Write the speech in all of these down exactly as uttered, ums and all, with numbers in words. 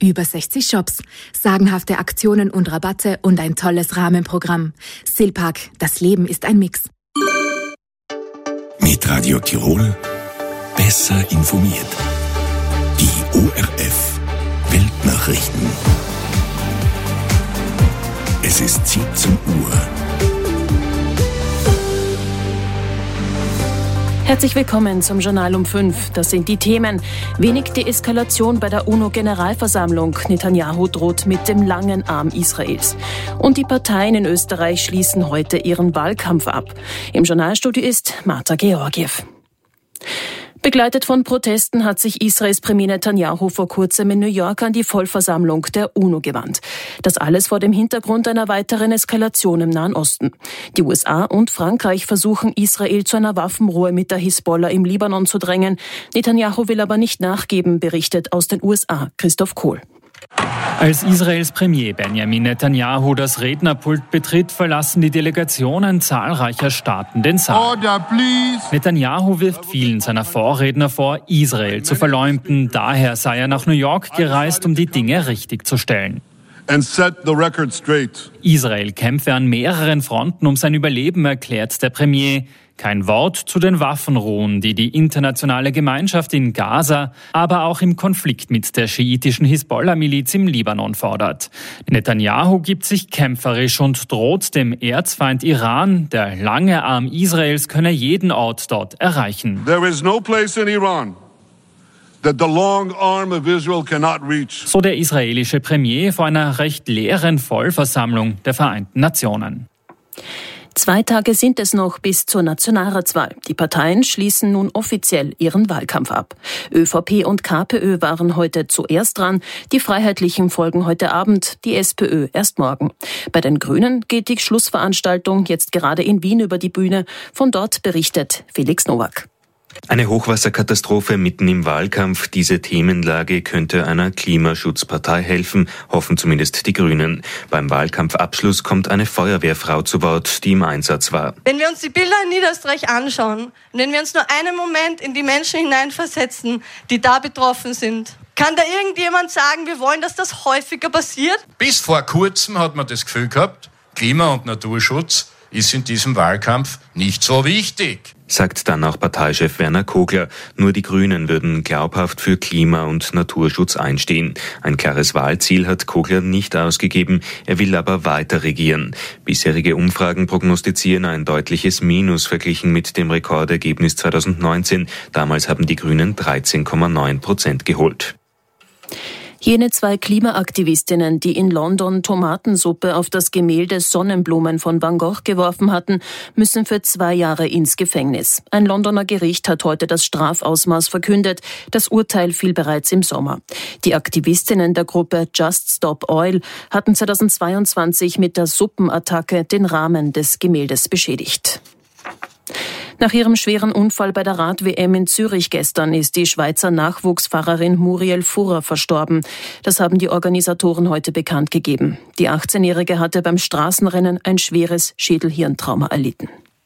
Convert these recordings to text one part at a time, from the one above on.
Über sechzig Shops, sagenhafte Aktionen und Rabatte und ein tolles Rahmenprogramm. Silpark, das Leben ist ein Mix. Mit Radio Tirol besser informiert. Die O R F Weltnachrichten. Es ist siebzehn Uhr. Herzlich willkommen zum Journal um fünf. Das sind die Themen. Wenig Deeskalation bei der UNO-Generalversammlung. Netanyahu droht mit dem langen Arm Israels. Und die Parteien in Österreich schließen heute ihren Wahlkampf ab. Im Journalstudio ist Marta Georgiev. Begleitet von Protesten hat sich Israels Premier Netanyahu vor kurzem in New York an die Vollversammlung der UNO gewandt. Das alles vor dem Hintergrund einer weiteren Eskalation im Nahen Osten. Die U S A und Frankreich versuchen, Israel zu einer Waffenruhe mit der Hisbollah im Libanon zu drängen. Netanyahu will aber nicht nachgeben, berichtet aus den U S A Christoph Kohl. Als Israels Premier Benjamin Netanyahu das Rednerpult betritt, verlassen die Delegationen zahlreicher Staaten den Saal. Order, please. Netanyahu wirft vielen seiner Vorredner vor, Israel zu verleumden. Daher sei er nach New York gereist, um die Dinge richtig zu stellen. And set the record straight. Israel kämpfe an mehreren Fronten um sein Überleben, erklärt der Premier. Kein Wort zu den Waffenruhen, die die internationale Gemeinschaft in Gaza, aber auch im Konflikt mit der schiitischen Hisbollah-Miliz im Libanon fordert. Netanyahu gibt sich kämpferisch und droht dem Erzfeind Iran, der lange Arm Israels könne jeden Ort dort erreichen. There is no place in Iran that the long arm of Israel cannot reach. So der israelische Premier vor einer recht leeren Vollversammlung der Vereinten Nationen. Zwei Tage sind es noch bis zur Nationalratswahl. Die Parteien schließen nun offiziell ihren Wahlkampf ab. ÖVP und KPÖ waren heute zuerst dran. Die Freiheitlichen folgen heute Abend, die SPÖ erst morgen. Bei den Grünen geht die Schlussveranstaltung jetzt gerade in Wien über die Bühne. Von dort berichtet Felix Nowak. Eine Hochwasserkatastrophe mitten im Wahlkampf. Diese Themenlage könnte einer Klimaschutzpartei helfen, hoffen zumindest die Grünen. Beim Wahlkampfabschluss kommt eine Feuerwehrfrau zu Wort, die im Einsatz war. Wenn wir uns die Bilder in Niederösterreich anschauen und wenn wir uns nur einen Moment in die Menschen hineinversetzen, die da betroffen sind, kann da irgendjemand sagen, wir wollen, dass das häufiger passiert? Bis vor kurzem hat man das Gefühl gehabt, Klima- und Naturschutz ist in diesem Wahlkampf nicht so wichtig. Sagt dann auch Parteichef Werner Kogler. Nur die Grünen würden glaubhaft für Klima- und Naturschutz einstehen. Ein klares Wahlziel hat Kogler nicht ausgegeben, er will aber weiter regieren. Bisherige Umfragen prognostizieren ein deutliches Minus verglichen mit dem Rekordergebnis zweitausendneunzehn. Damals haben die Grünen dreizehn Komma neun Prozent geholt. Jene zwei Klimaaktivistinnen, die in London Tomatensuppe auf das Gemälde Sonnenblumen von Van Gogh geworfen hatten, müssen für zwei Jahre ins Gefängnis. Ein Londoner Gericht hat heute das Strafausmaß verkündet. Das Urteil fiel bereits im Sommer. Die Aktivistinnen der Gruppe Just Stop Oil hatten zweitausendzweiundzwanzig mit der Suppenattacke den Rahmen des Gemäldes beschädigt. Nach ihrem schweren Unfall bei der Rad-W M in Zürich gestern ist die Schweizer Nachwuchsfahrerin Muriel Furrer verstorben. Das haben die Organisatoren heute bekannt gegeben. Die achtzehnjährige hatte beim Straßenrennen ein schweres Schädelhirntrauma erlitten.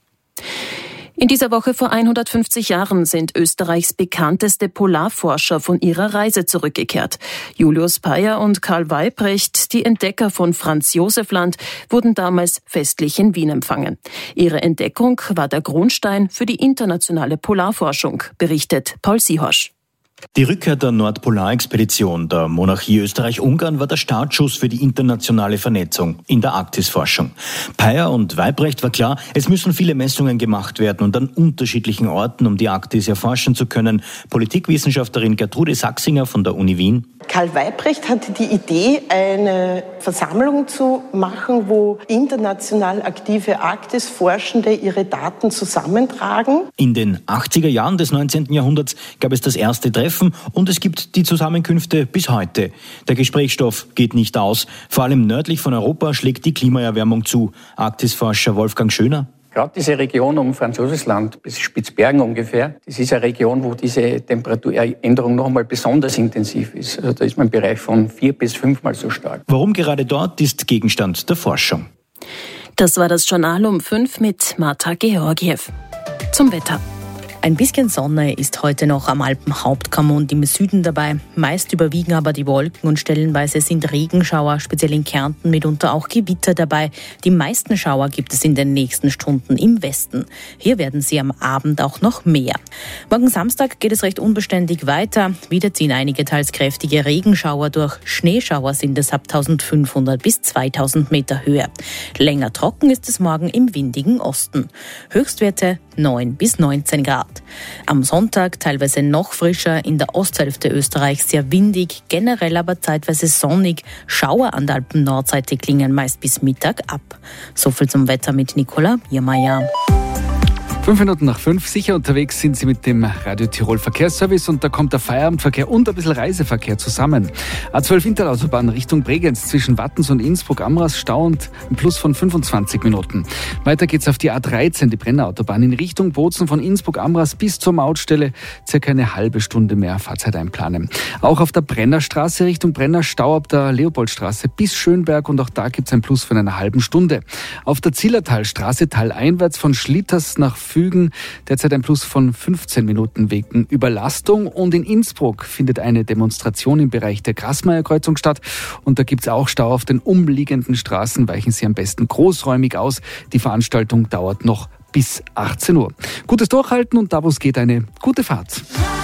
In dieser Woche vor hundertfünfzig Jahren sind Österreichs bekannteste Polarforscher von ihrer Reise zurückgekehrt. Julius Payer und Karl Weibrecht, die Entdecker von Franz Josef Land, wurden damals festlich in Wien empfangen. Ihre Entdeckung war der Grundstein für die internationale Polarforschung, berichtet Paul Sihorsch. Die Rückkehr der Nordpolarexpedition der Monarchie Österreich-Ungarn war der Startschuss für die internationale Vernetzung in der Arktisforschung. Payer und Weibrecht war klar, es müssen viele Messungen gemacht werden und an unterschiedlichen Orten, um die Arktis erforschen zu können. Politikwissenschaftlerin Gertrude Sachsinger von der Uni Wien. Karl Weibrecht hatte die Idee, eine Versammlung zu machen, wo international aktive Arktisforschende ihre Daten zusammentragen. In den achtziger Jahren des neunzehnten Jahrhunderts gab es das erste Treffen und es gibt die Zusammenkünfte bis heute. Der Gesprächsstoff geht nicht aus. Vor allem nördlich von Europa schlägt die Klimaerwärmung zu. Arktisforscher Wolfgang Schöner. Gerade diese Region um Franz Josef Land bis Spitzbergen ungefähr, das ist eine Region, wo diese Temperaturänderung noch einmal besonders intensiv ist. Also da ist man im Bereich von vier bis fünfmal so stark. Warum gerade dort, ist Gegenstand der Forschung. Das war das Journal um fünf mit Marta Georgiev. Zum Wetter. Ein bisschen Sonne ist heute noch am Alpenhauptkamm und im Süden dabei. Meist überwiegen aber die Wolken und stellenweise sind Regenschauer, speziell in Kärnten mitunter auch Gewitter dabei. Die meisten Schauer gibt es in den nächsten Stunden im Westen. Hier werden sie am Abend auch noch mehr. Morgen Samstag geht es recht unbeständig weiter. Wieder ziehen einige teils kräftige Regenschauer durch. Schneeschauer sind es ab eintausendfünfhundert bis zweitausend Meter Höhe. Länger trocken ist es morgen im windigen Osten. Höchstwerte neun bis neunzehn Grad. Am Sonntag teilweise noch frischer, in der Osthälfte Österreichs sehr windig, generell aber zeitweise sonnig. Schauer an der Alpen-Nordseite klingen meist bis Mittag ab. So viel zum Wetter mit Nicola Biermeier. Fünf Minuten nach fünf, sicher unterwegs sind Sie mit dem Radio Tirol Verkehrsservice und da kommt der Feierabendverkehr und ein bisschen Reiseverkehr zusammen. A zwölf Interautobahn Richtung Bregenz zwischen Wattens und Innsbruck-Amras Stau und ein Plus von fünfundzwanzig Minuten. Weiter geht's auf die A dreizehn, die Brennerautobahn in Richtung Bozen von Innsbruck-Amras bis zur Mautstelle. Circa eine halbe Stunde mehr Fahrzeit einplanen. Auch auf der Brennerstraße Richtung Brenner Stau ab der Leopoldstraße bis Schönberg und auch da gibt's ein Plus von einer halben Stunde. Auf der Zillertalstraße taleinwärts von Schlitters nach Fügen, derzeit ein Plus von fünfzehn Minuten wegen Überlastung. Und in Innsbruck findet eine Demonstration im Bereich der Grasmeier-Kreuzung statt. Und da gibt es auch Stau auf den umliegenden Straßen. Weichen Sie am besten großräumig aus. Die Veranstaltung dauert noch bis achtzehn Uhr. Gutes Durchhalten und da, wo es geht, eine gute Fahrt.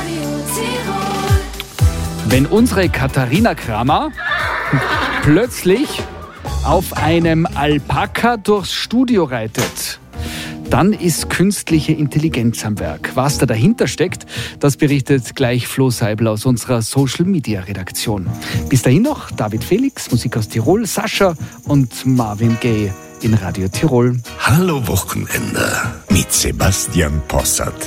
Wenn unsere Katharina Kramer plötzlich auf einem Alpaka durchs Studio reitet, dann ist künstliche Intelligenz am Werk. Was da dahinter steckt, das berichtet gleich Flo Seibel aus unserer Social-Media-Redaktion. Bis dahin noch David Felix, Musik aus Tirol, Sascha und Marvin Gaye in Radio Tirol. Hallo Wochenende mit Sebastian Possart.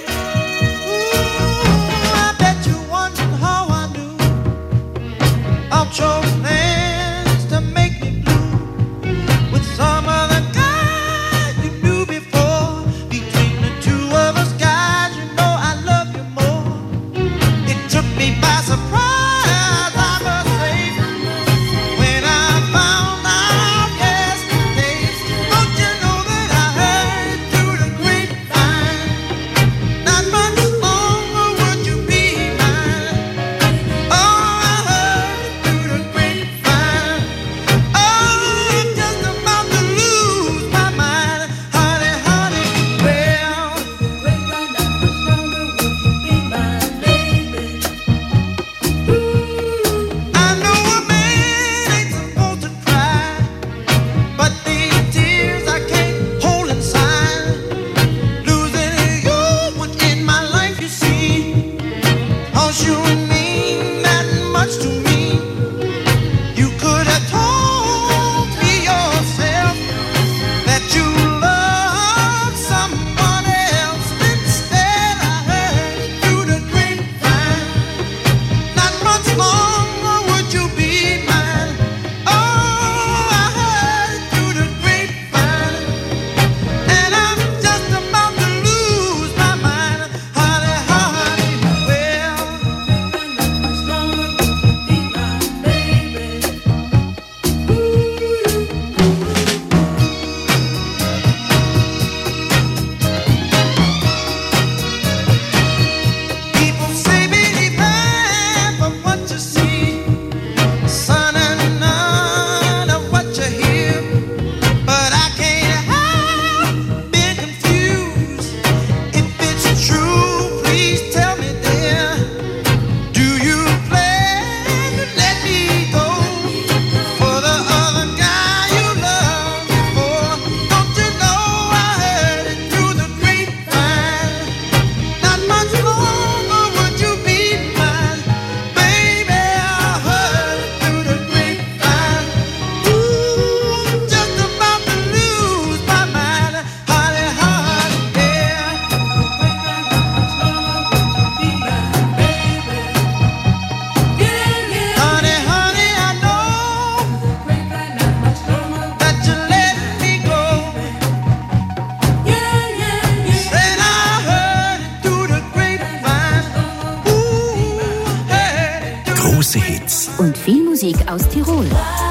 Große Hits und viel Musik aus Tirol.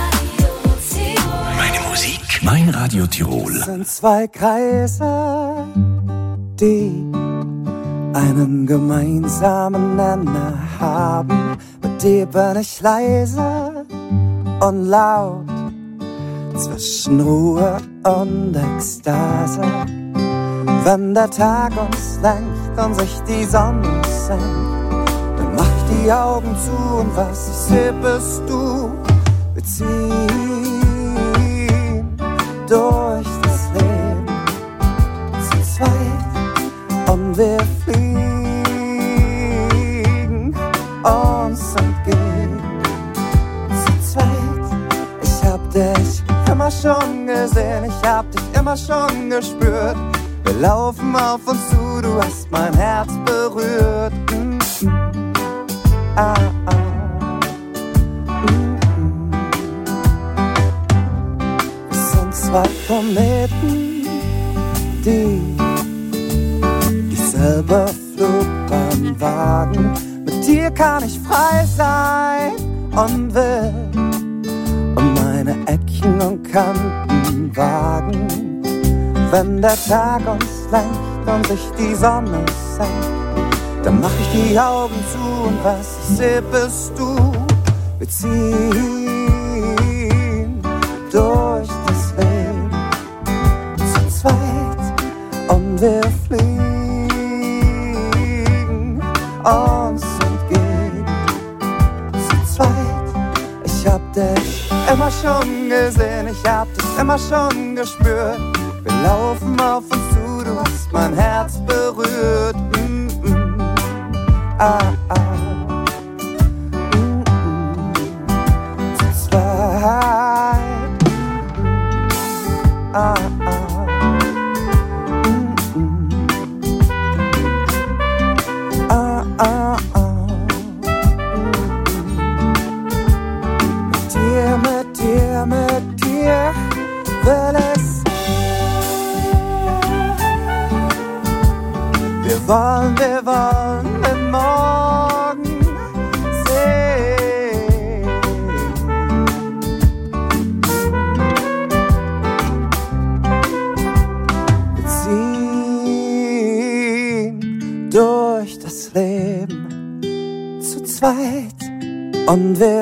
Meine Musik, mein Radio Tirol. Es sind zwei Kreise, die einen gemeinsamen Nenner haben. Mit dir bin ich leise und laut, zwischen Ruhe und Ekstase. Wenn der Tag uns lenkt und sich die Sonne senkt, dann mach ich die Augen zu und was ich seh bist du. Wir ziehen durch das Leben zu zweit und wir fliegen uns entgegen zu zweit. Ich hab dich immer schon gesehen, ich hab dich immer schon gespürt. Wir laufen auf uns zu, du hast mein Herz berührt. Mm-mm. Ah, ah. Mm-mm. Wir sind zwei Kometen, die dieselbe Flugbahn wagen. Mit dir kann ich frei sein und will und meine Eckchen und Kanten wagen. Wenn der Tag uns lenkt und sich die Sonne senkt, dann mach ich die Augen zu und was ich seh bist du. Wir ziehen durch das Leben zu zweit und wir fliegen uns entgegen zu zweit. Ich hab dich immer schon gesehen, ich hab dich immer schon gespürt. Wir laufen auf uns zu, du hast mein Herz berührt. Mm-mm. Ah, ah. Mm-mm. Zu zweit. Mm-mm. Ah, ah. Mm-mm. Ah, ah, ah. Mm-mm. Mit dir, mit dir, mit dir will ich's. Wir wollen, wir wollen den Morgen sehen. Wir ziehen durch das Leben zu zweit und wir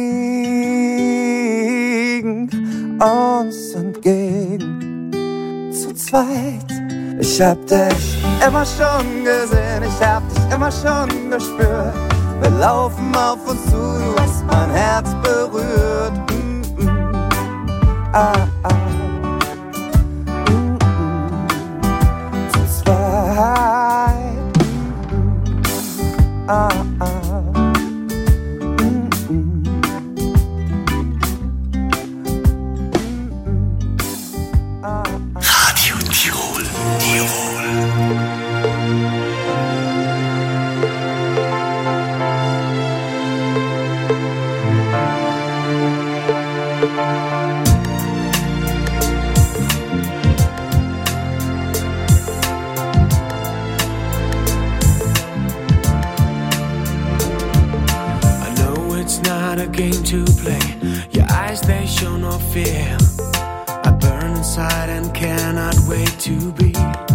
fliegen uns entgegen zu zweit. Ich hab dich immer schon gesehen, ich hab dich immer schon gespürt. Wir laufen auf uns zu, du hast mein Herz berührt. Mm-mm. Ah, ah. Mm-mm. Zu zweit. Mm-mm. Ah, ah. Radio Tirol. Tirol. I know it's not a game to play. Your eyes, they show no fear. I burn inside and cannot wait to be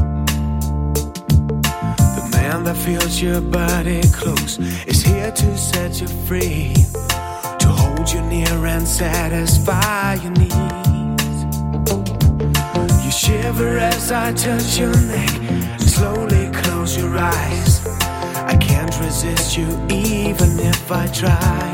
the man that feels your body close, is here to set you free, to hold you near and satisfy your needs. You shiver as I touch your neck, slowly close your eyes. I can't resist you even if I try.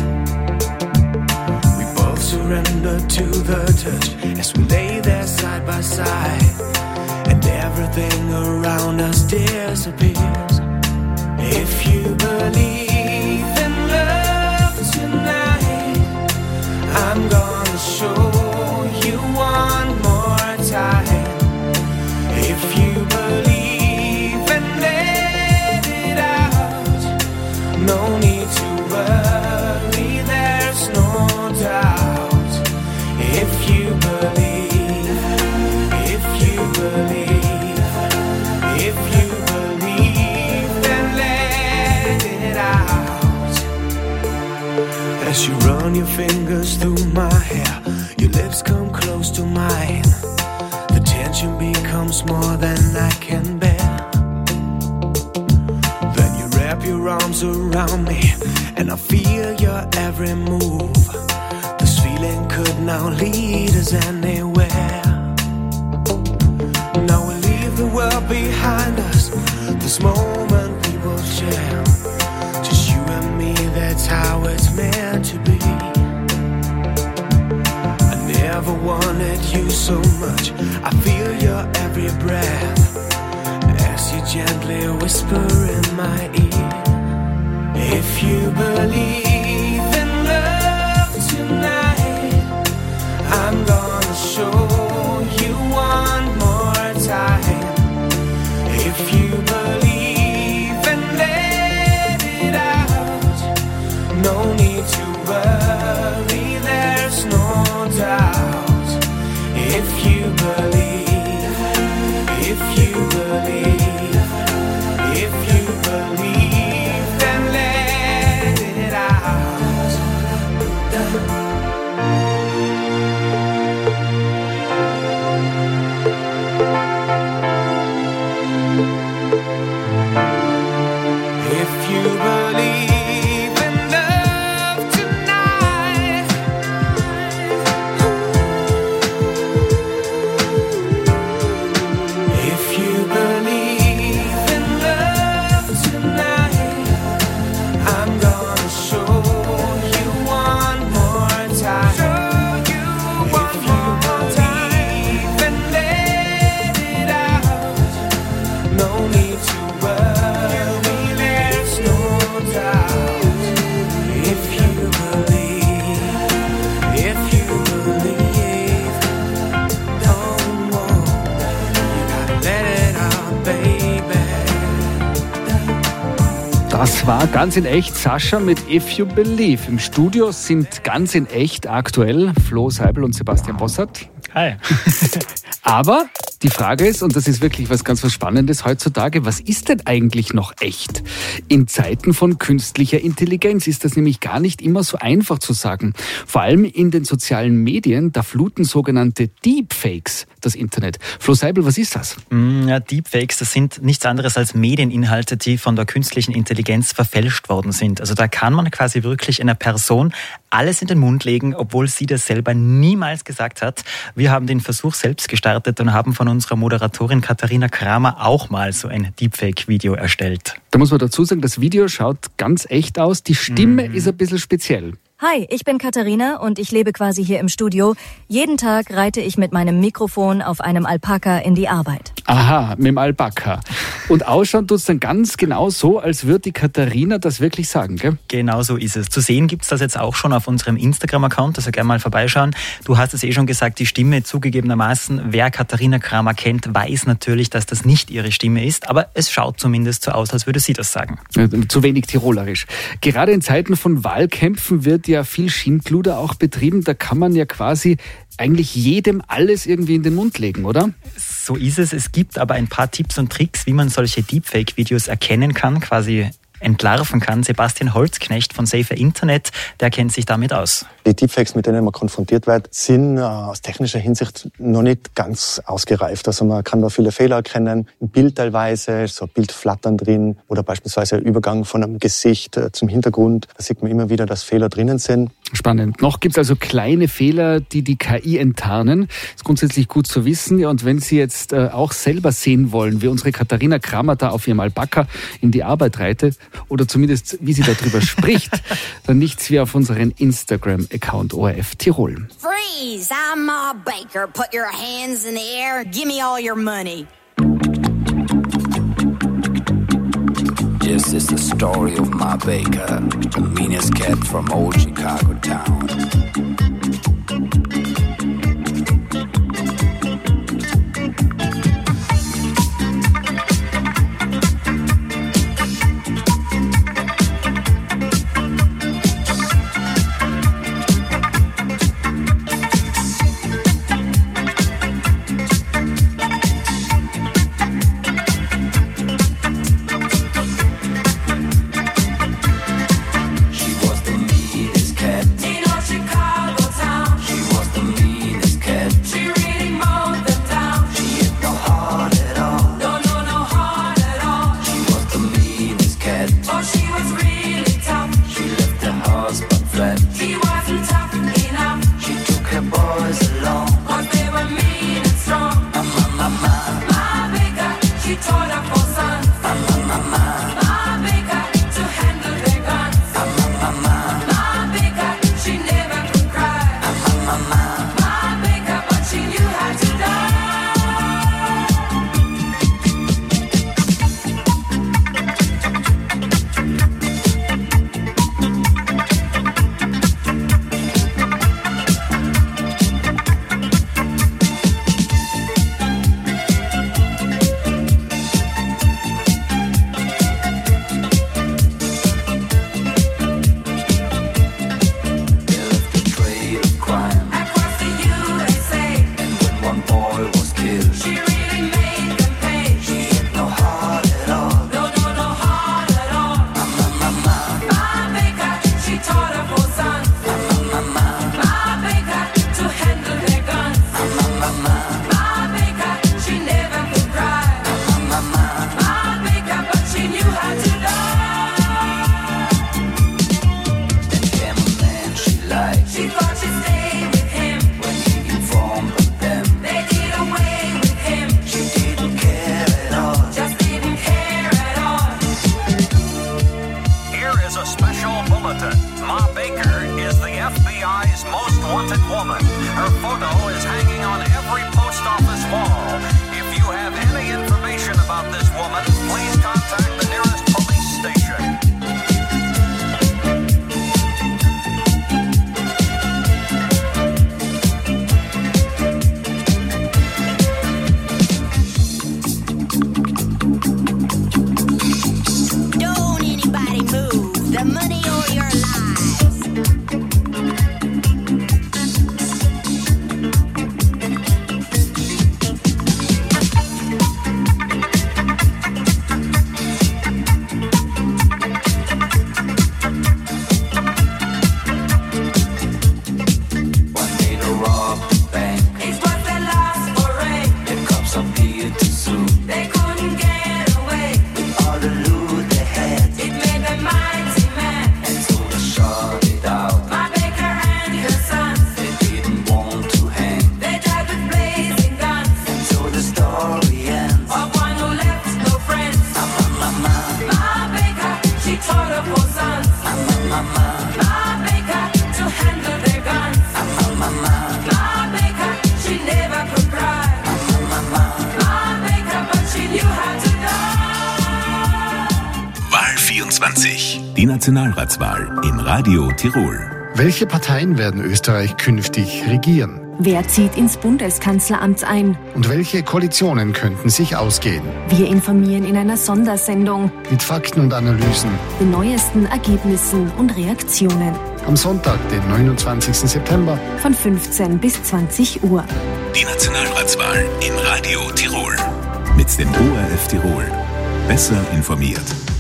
Surrender to the touch as we lay there side by side, and everything around us disappears. If you believe in love tonight, I'm gonna show you one more time. If you believe and let it out, no need to worry, there's no doubt. If you believe, if you believe, if you believe, then let it out. As you run your fingers through my hair, your lips come close to mine. The tension becomes more than I can bear. wrap your arms around me, and I feel your every move. This feeling could now lead us anywhere. Now we leave the world behind us. This moment we will share. Just you and me, that's how it's meant to be. I never wanted you so much. I feel your every breath as you gently whisper in my ear. If you believe in love tonight, I'm gonna show you one more time. If you believe and let it out, no need to worry, there's no doubt. If you believe, if you believe, if you believe, then let it out. If you believe in love tonight, if you believe in love tonight, I'm gonna show you one more time. Show you one more time and let it out. No need to worry, there's no doubt. If you believe, if you believe, don't walk. You gotta let it out, baby. Das war ganz in echt Sascha mit If You Believe. Im Studio sind ganz in echt aktuell Flo Seibel und Sebastian Bossert. Hi. Aber die Frage ist, und das ist wirklich was ganz was Spannendes heutzutage, was ist denn eigentlich noch echt? In Zeiten von künstlicher Intelligenz ist das nämlich gar nicht immer so einfach zu sagen. Vor allem in den sozialen Medien, da fluten sogenannte Deepfakes das Internet. Flo Seibel, was ist das? Ja, Deepfakes, das sind nichts anderes als Medieninhalte, die von der künstlichen Intelligenz verfälscht worden sind. Also da kann man quasi wirklich einer Person alles in den Mund legen, obwohl sie das selber niemals gesagt hat. Wir haben den Versuch selbst gestartet und haben von unserer Moderatorin Katharina Kramer auch mal so ein Deepfake-Video erstellt. Da muss man dazu sagen, das Video schaut ganz echt aus. Die Stimme mhm. ist ein bisschen speziell. Hi, ich bin Katharina und ich lebe quasi hier im Studio. Jeden Tag reite ich mit meinem Mikrofon auf einem Alpaka in die Arbeit. Aha, mit dem Alpaka. Und ausschauen tut's dann ganz genau so, als würde die Katharina das wirklich sagen, gell? Genau so ist es. Zu sehen gibt's das jetzt auch schon auf unserem Instagram-Account, also gerne mal vorbeischauen. Du hast es eh schon gesagt, die Stimme zugegebenermaßen. Wer Katharina Kramer kennt, weiß natürlich, dass das nicht ihre Stimme ist, aber es schaut zumindest so aus, als würde sie das sagen. Ja, zu wenig tirolerisch. Gerade in Zeiten von Wahlkämpfen wird ja viel Schindluder auch betrieben. Da kann man ja quasi eigentlich jedem alles irgendwie in den Mund legen, oder? So ist es. Es gibt aber ein paar Tipps und Tricks, wie man solche Deepfake-Videos erkennen kann, quasi entlarven kann. Sebastian Holzknecht von Safer Internet, der kennt sich damit aus. Die Deepfakes, mit denen man konfrontiert wird, sind äh, aus technischer Hinsicht noch nicht ganz ausgereift. Also man kann da viele Fehler erkennen. Ein Bild teilweise, so Bildflattern drin oder beispielsweise ein Übergang von einem Gesicht äh, zum Hintergrund. Da sieht man immer wieder, dass Fehler drinnen sind. Spannend. Noch gibt es also kleine Fehler, die die K I enttarnen. Das ist grundsätzlich gut zu wissen. Ja, und wenn Sie jetzt äh, auch selber sehen wollen, wie unsere Katharina Kramer da auf ihrem Alpaka in die Arbeit reitet, oder zumindest wie sie darüber spricht, dann nichts wie auf unseren Instagram-Account O R F Tirol. Freeze! I'm Ma Baker. Put your hands in the air. Give me all your money. This is the story of Ma Baker, the meanest cat from old Chicago town. She was the meanest cat F B I's most wanted woman. Her photo is hanging on every post office wall. If you have any information about this woman, please contact the nearest police station. Don't anybody move. The money or your lives. One day to rob the bank. It was the last foray. The cops appeared too soon. They couldn't get away. All the loot they had, It made them mighty mad. and so they shot it out. My baker and her sons, They didn't want to hang, they died with blazing guns. and so the story ends. Of one who left no friends. Mama, mama, My baker, she taught her four sons. mama, mama, My baker, to handle their guns. mama, mama, My baker, she never could cry. mama. My baker, but she knew how to die. Wahl vierundzwanzig. Die Nationalratswahl in Radio Tirol. Welche Parteien werden Österreich künftig regieren? Wer zieht ins Bundeskanzleramt ein? Und welche Koalitionen könnten sich ausgehen? Wir informieren in einer Sondersendung Mit Fakten und Analysen. den neuesten Ergebnissen und Reaktionen Am Sonntag, den neunundzwanzigsten September. von fünfzehn bis zwanzig Uhr. Die Nationalratswahl in Radio Tirol. Mit dem O R F Tirol. Besser informiert.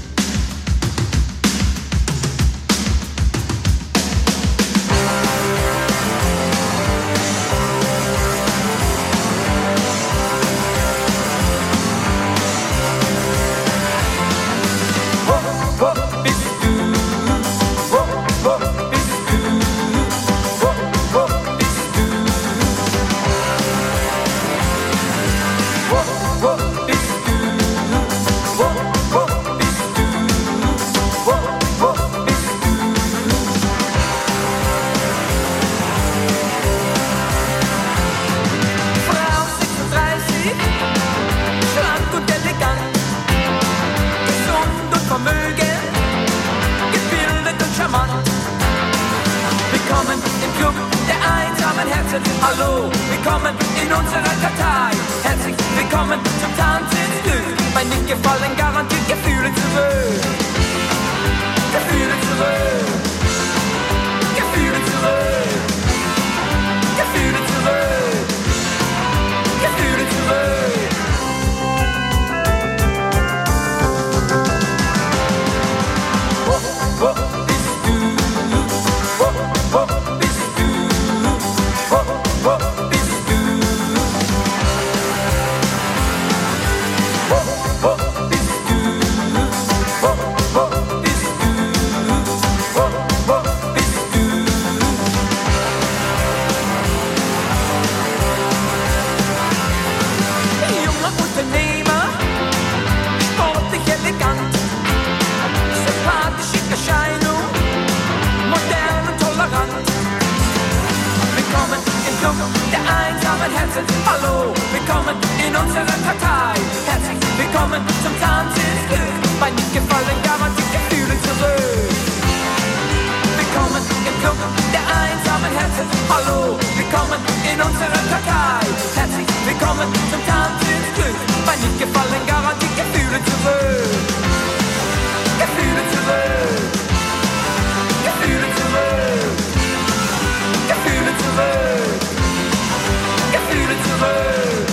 Frau sechsunddreißig, schlank und elegant, gesund und vermögend, gebildet und charmant. Willkommen im Club der einsamen Herzen. Hallo, willkommen in unserer Kartei. Herzlich willkommen zum Tanz ins Glück. Bei nicht gefallen garantiert Gefühle zurück. Gefühle zurück. Gefühle zurück. Gefühle zurück. Gefühle zurück. Wo, wo bist du? Wo, wo bist du? Wo, wo bist du? Wo, wo bist du? Wo, wo bist du? Wo, wo bist du? Junger Unternehmer, sportlich elegant, sympathisch in Erscheinung, modern und tolerant. Willkommen im Club der einsamen Herzen. Hallo, willkommen in unserer Partei. Herzlich willkommen zum Tanz ins Glück. Bei nicht gefallen garantiert Gefühle zurück. Willkommen im Club der einsamen Herzen. Hallo, willkommen in unserer Partei. Herzlich willkommen zum Tanz ins Glück. Bei nicht gefallen garantiert Gefühle zurück. Gefühle zurück. Gefühle zurück. Gefühle zurück. Gefühle zurück.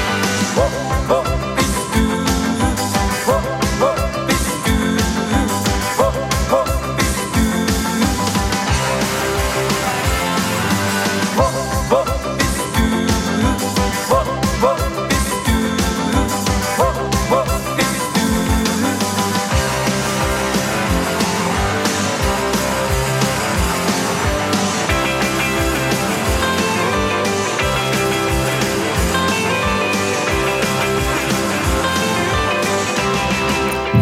Wo, wo bist du? Wo, wo bist du?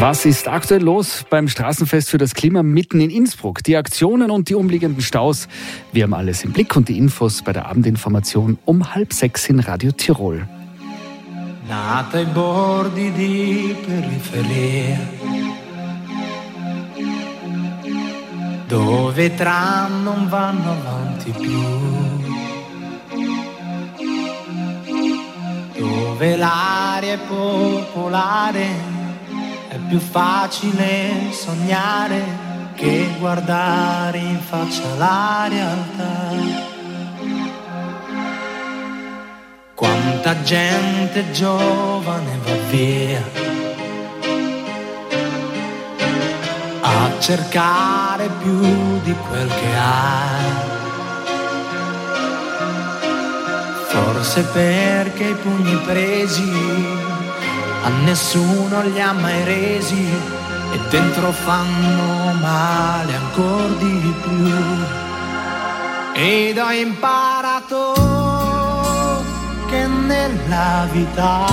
Was ist aktuell los beim Straßenfest für das Klima mitten in Innsbruck? Die Aktionen und die umliegenden Staus. Wir haben alles im Blick und die Infos bei der Abendinformation um halb sechs in Radio Tirol. Nata ai bordi di periferia, dove i tram non vanno avanti più, dove l'aria è popolare, è più facile sognare che guardare in faccia la realtà. Quanta gente giovane va via a cercare più di quel che ha, forse perché i pugni presi a nessuno li ha mai resi e dentro fanno male ancora di più. Ed ho imparato che nella vita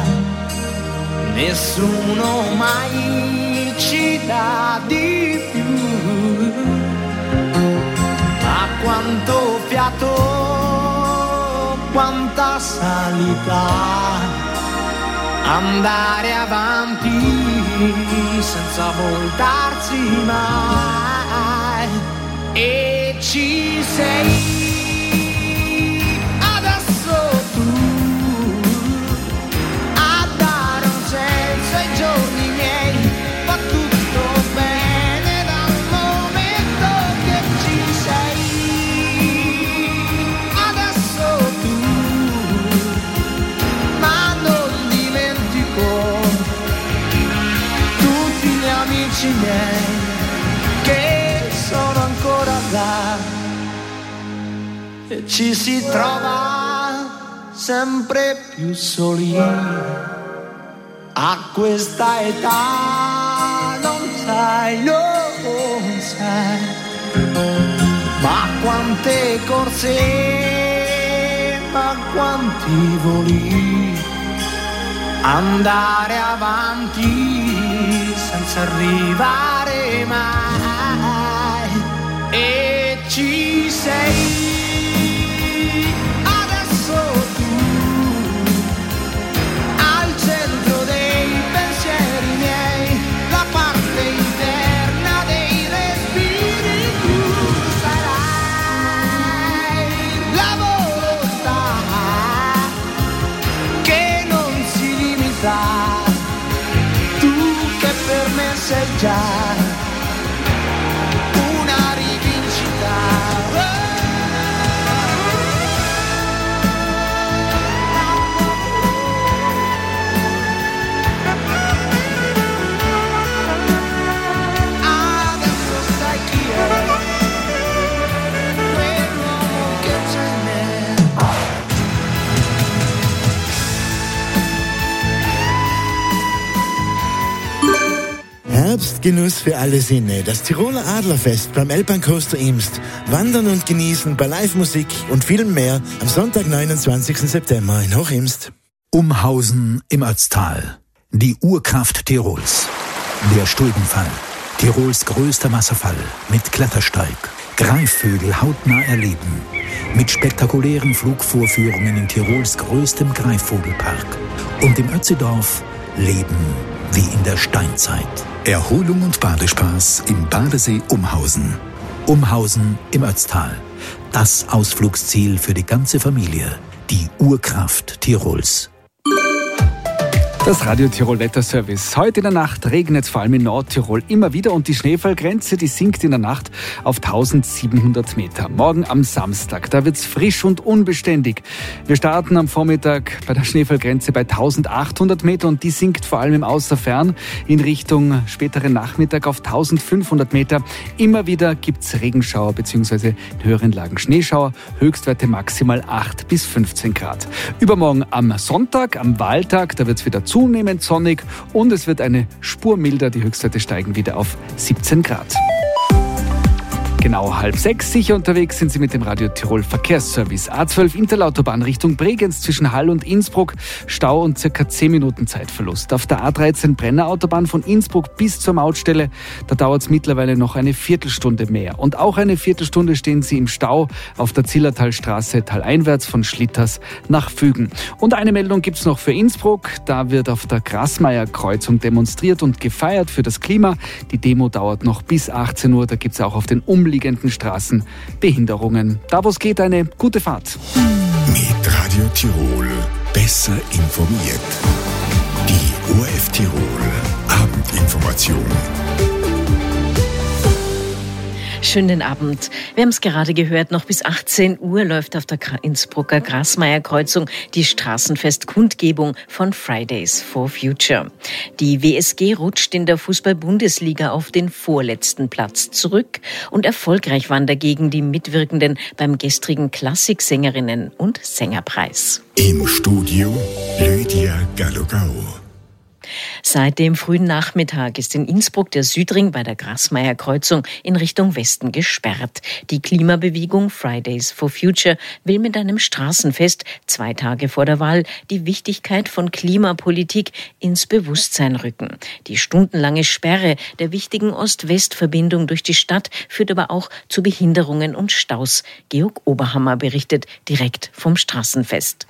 nessuno mai ci dà di più. Ma quanto fiato, quanta salita, andare avanti senza voltarsi mai. E ci sei miei che sono ancora là, e ci si trova sempre più soli a questa età, non sai, non sai, ma quante corse, ma quanti voli, andare avanti senza arrivare mai. E ci sei adesso tu, al centro dei pensieri miei, la parte interna dei respiri. Tu sarai la volontà che non si limita, per me sei già una rivincita. Adesso sai chi è quell'uomo che c'è in me. Herbstgenuss für alle Sinne. Das Tiroler Adlerfest beim Elbbahncoaster Imst. Wandern und genießen bei Live-Musik und vielem mehr am Sonntag, neunundzwanzigsten September in Hochimst. Umhausen im Ötztal. Die Urkraft Tirols. Der Stulbenfall. Tirols größter Wasserfall mit Klettersteig. Greifvögel hautnah erleben. Mit spektakulären Flugvorführungen in Tirols größtem Greifvogelpark. Und im Ötzidorf leben wie in der Steinzeit. Erholung und Badespaß im Badesee Umhausen. Umhausen im Ötztal. Das Ausflugsziel für die ganze Familie. Die Urkraft Tirols. Das Radio Tirol Wetterservice. Heute in der Nacht regnet es vor allem in Nordtirol immer wieder und die Schneefallgrenze, die sinkt in der Nacht auf tausendsiebenhundert Meter. Morgen am Samstag, da wird es frisch und unbeständig. Wir starten am Vormittag bei der Schneefallgrenze bei tausendachthundert Meter und die sinkt vor allem im Außerfern in Richtung späteren Nachmittag auf tausendfünfhundert Meter. Immer wieder gibt es Regenschauer bzw. in höheren Lagen Schneeschauer, Höchstwerte maximal acht bis fünfzehn Grad. Übermorgen am Sonntag, am Wahltag, da wird es wieder zunehmend sonnig und es wird eine Spur milder. Die Höchstwerte steigen wieder auf siebzehn Grad. Genau halb sechs. Sicher unterwegs sind Sie mit dem Radio Tirol Verkehrsservice. A zwölf Interlautobahn Richtung Bregenz zwischen Hall und Innsbruck. Stau und circa zehn Minuten Zeitverlust. Auf der A dreizehn Brennerautobahn von Innsbruck bis zur Mautstelle. Da dauert es mittlerweile noch eine Viertelstunde mehr. Und auch eine Viertelstunde stehen Sie im Stau auf der Zillertalstraße taleinwärts von Schlitters nach Fügen. Und eine Meldung gibt es noch für Innsbruck. Da wird auf der Grasmeier-Kreuzung demonstriert und gefeiert für das Klima. Die Demo dauert noch bis achtzehn Uhr. Da gibt es auch auf den umliegenden Straßen Behinderungen. Da, wo es geht, eine gute Fahrt. Mit Radio Tirol besser informiert. Die O R F Tirol Abendinformation. Schönen Abend. Wir haben es gerade gehört, noch bis achtzehn Uhr läuft auf der Innsbrucker Grasmeier-Kreuzung die Straßenfest-Kundgebung von Fridays for Future. Die W S G rutscht in der Fußball-Bundesliga auf den vorletzten Platz zurück und erfolgreich waren dagegen die Mitwirkenden beim gestrigen Klassiksängerinnen- und Sängerpreis. Im Studio Lydia Gallogau. Seit dem frühen Nachmittag ist in Innsbruck der Südring bei der Grasmeier-Kreuzung in Richtung Westen gesperrt. Die Klimabewegung Fridays for Future will mit einem Straßenfest zwei Tage vor der Wahl die Wichtigkeit von Klimapolitik ins Bewusstsein rücken. Die stundenlange Sperre der wichtigen Ost-West-Verbindung durch die Stadt führt aber auch zu Behinderungen und Staus. Georg Oberhammer berichtet direkt vom Straßenfest.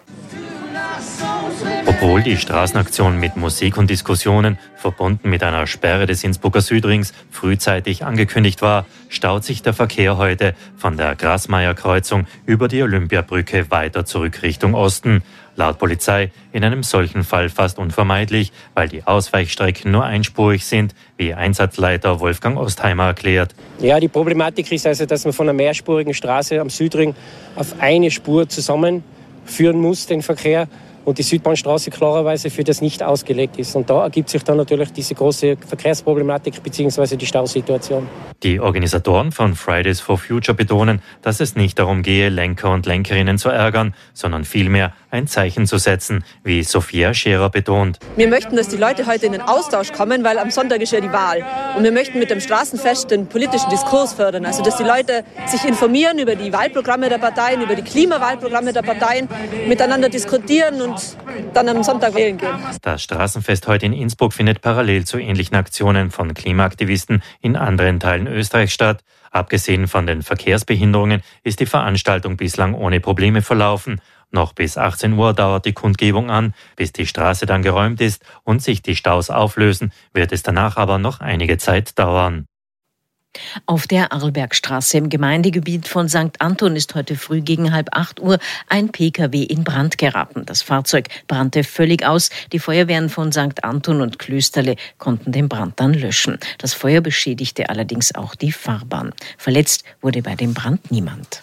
Obwohl die Straßenaktion mit Musik und Diskussionen, verbunden mit einer Sperre des Innsbrucker Südrings, frühzeitig angekündigt war, staut sich der Verkehr heute von der Grasmeier-Kreuzung über die Olympiabrücke weiter zurück Richtung Osten. Laut Polizei in einem solchen Fall fast unvermeidlich, weil die Ausweichstrecken nur einspurig sind, wie Einsatzleiter Wolfgang Ostheimer erklärt. Ja, die Problematik ist also, dass man von einer mehrspurigen Straße am Südring auf eine Spur zusammenführen muss, den Verkehr. Und die Südbahnstraße klarerweise für das nicht ausgelegt ist. Und da ergibt sich dann natürlich diese große Verkehrsproblematik bzw. die Stausituation. Die Organisatoren von Fridays for Future betonen, dass es nicht darum gehe, Lenker und Lenkerinnen zu ärgern, sondern vielmehr ein Zeichen zu setzen, wie Sophia Scherer betont. Wir möchten, dass die Leute heute in den Austausch kommen, weil am Sonntag ist ja die Wahl. Und wir möchten mit dem Straßenfest den politischen Diskurs fördern. Also dass die Leute sich informieren über die Wahlprogramme der Parteien, über die Klimawahlprogramme der Parteien, miteinander diskutieren und dann am Sonntag wählen gehen. Das Straßenfest heute in Innsbruck findet parallel zu ähnlichen Aktionen von Klimaaktivisten in anderen Teilen Österreichs statt. Abgesehen von den Verkehrsbehinderungen ist die Veranstaltung bislang ohne Probleme verlaufen. Noch bis achtzehn Uhr dauert die Kundgebung an. Bis die Straße dann geräumt ist und sich die Staus auflösen, wird es danach aber noch einige Zeit dauern. Auf der Arlbergstraße im Gemeindegebiet von Sankt Anton ist heute früh gegen halb acht Uhr ein P K W in Brand geraten. Das Fahrzeug brannte völlig aus. Die Feuerwehren von Sankt Anton und Klösterle konnten den Brand dann löschen. Das Feuer beschädigte allerdings auch die Fahrbahn. Verletzt wurde bei dem Brand niemand.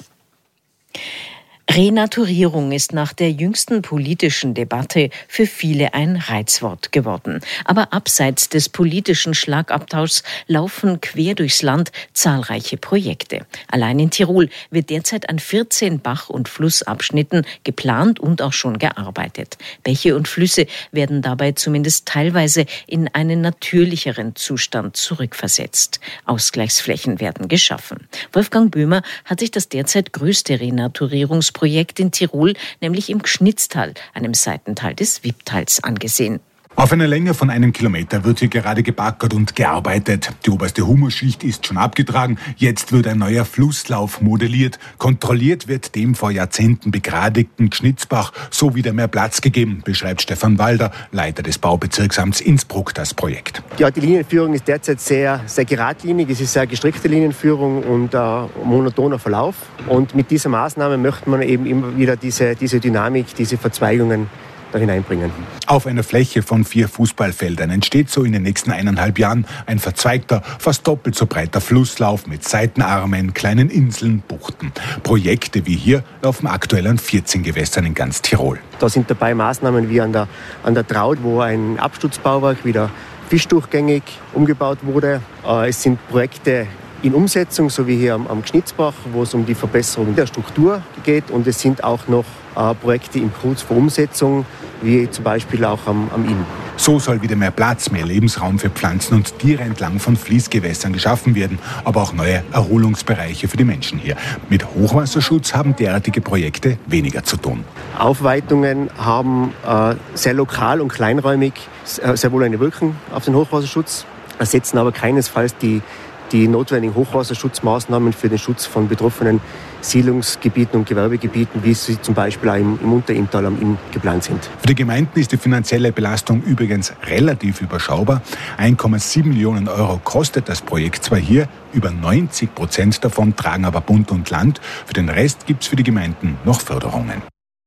Renaturierung ist nach der jüngsten politischen Debatte für viele ein Reizwort geworden. Aber abseits des politischen Schlagabtauschs laufen quer durchs Land zahlreiche Projekte. Allein in Tirol wird derzeit an vierzehn Bach- und Flussabschnitten geplant und auch schon gearbeitet. Bäche und Flüsse werden dabei zumindest teilweise in einen natürlicheren Zustand zurückversetzt. Ausgleichsflächen werden geschaffen. Wolfgang Böhmer hat sich das derzeit größte Renaturierungsprojekt Projekt in Tirol, nämlich im Gschnitztal, einem Seitental des Wipptals, angesehen. Auf einer Länge von einem Kilometer wird hier gerade gebaggert und gearbeitet. Die oberste Humusschicht ist schon abgetragen. Jetzt wird ein neuer Flusslauf modelliert. Kontrolliert wird dem vor Jahrzehnten begradigten Gschnitzbach so wieder mehr Platz gegeben, beschreibt Stefan Walder, Leiter des Baubezirksamts Innsbruck, das Projekt. Ja, die Linienführung ist derzeit sehr, sehr geradlinig. Es ist sehr gestrickte Linienführung und äh, monotoner Verlauf. Und mit dieser Maßnahme möchte man eben immer wieder diese, diese Dynamik, diese Verzweigungen da hineinbringen. Auf einer Fläche von vier Fußballfeldern entsteht so in den nächsten eineinhalb Jahren ein verzweigter, fast doppelt so breiter Flusslauf mit Seitenarmen, kleinen Inseln, Buchten. Projekte wie hier laufen aktuell an vierzehn Gewässern in ganz Tirol. Da sind dabei Maßnahmen wie an der, an der Traut, wo ein Absturzbauwerk wieder fischdurchgängig umgebaut wurde. Es sind Projekte in Umsetzung, so wie hier am, am Gschnitzbach, wo es um die Verbesserung der Struktur geht. Und es sind auch noch äh, Projekte im Kurz vor Umsetzung, wie zum Beispiel auch am, am Inn. So soll wieder mehr Platz, mehr Lebensraum für Pflanzen und Tiere entlang von Fließgewässern geschaffen werden, aber auch neue Erholungsbereiche für die Menschen hier. Mit Hochwasserschutz haben derartige Projekte weniger zu tun. Aufweitungen haben äh, sehr lokal und kleinräumig sehr wohl eine Wirkung auf den Hochwasserschutz, ersetzen aber keinesfalls die, die notwendigen Hochwasserschutzmaßnahmen für den Schutz von betroffenen Siedlungsgebieten und Gewerbegebieten, wie sie zum Beispiel auch im, im Unterinntal am Inn geplant sind. Für die Gemeinden ist die finanzielle Belastung übrigens relativ überschaubar. eins Komma sieben Millionen Euro kostet das Projekt zwar hier, über neunzig Prozent davon tragen aber Bund und Land. Für den Rest gibt es für die Gemeinden noch Förderungen.